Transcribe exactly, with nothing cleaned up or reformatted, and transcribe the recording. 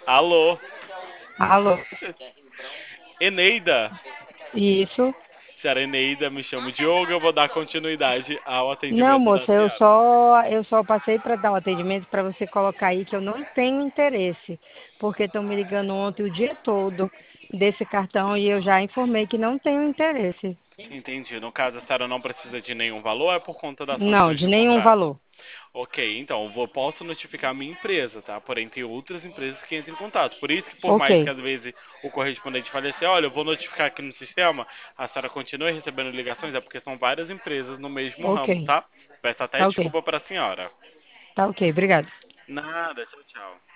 Alô, Alô, Eneida. isso? Senhora Eneida, me chamo Diogo, eu vou dar continuidade ao Não, atendimento da moça, eu senhora. só eu só passei para dar o atendimento para você colocar aí que eu não tenho interesse, porque estão me ligando ontem o dia todo desse cartão e eu já informei que não tenho interesse. Entendi. No caso, a senhora não precisa de nenhum valor, é por conta das Não, sanções de do nenhum contrato. valor. Ok, então, eu vou, posso notificar a minha empresa, tá? Porém, tem outras empresas que entram em contato. Por isso que, por Ok, mais que às vezes o correspondente fale assim, olha, eu vou notificar aqui no sistema, a senhora continue recebendo ligações, é porque são várias empresas no mesmo ok, ramo, tá? Peço até tá ok, desculpa para a senhora. tá ok, obrigado. Nada, tchau, tchau.